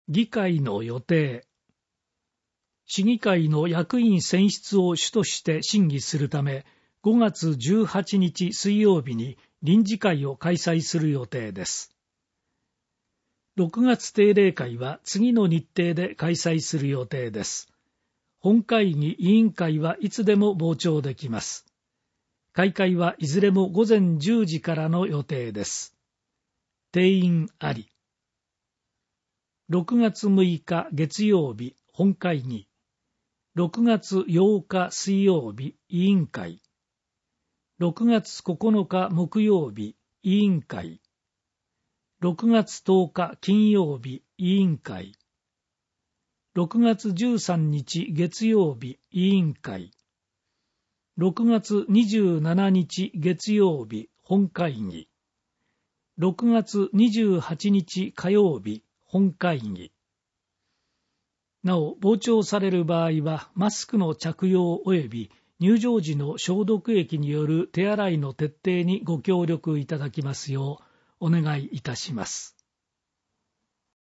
議会の予定。市議会の役員選出を主として審議するため、5月18日水曜日に臨時会を開催する予定です。6月定例会は次の日程で開催する予定です。本会議委員会はいつでも傍聴できます。開会はいずれも午前10時からの予定です。定員あり。6月6日月曜日本会議。6月8日水曜日委員会。6月9日木曜日委員会。6月10日金曜日委員会。6月13日月曜日委員会。6月27日月曜日本会議。6月28日火曜日本会議。なお、傍聴される場合はマスクの着用及び入場時の消毒液による手洗いの徹底にご協力いただきますようお願いいたします。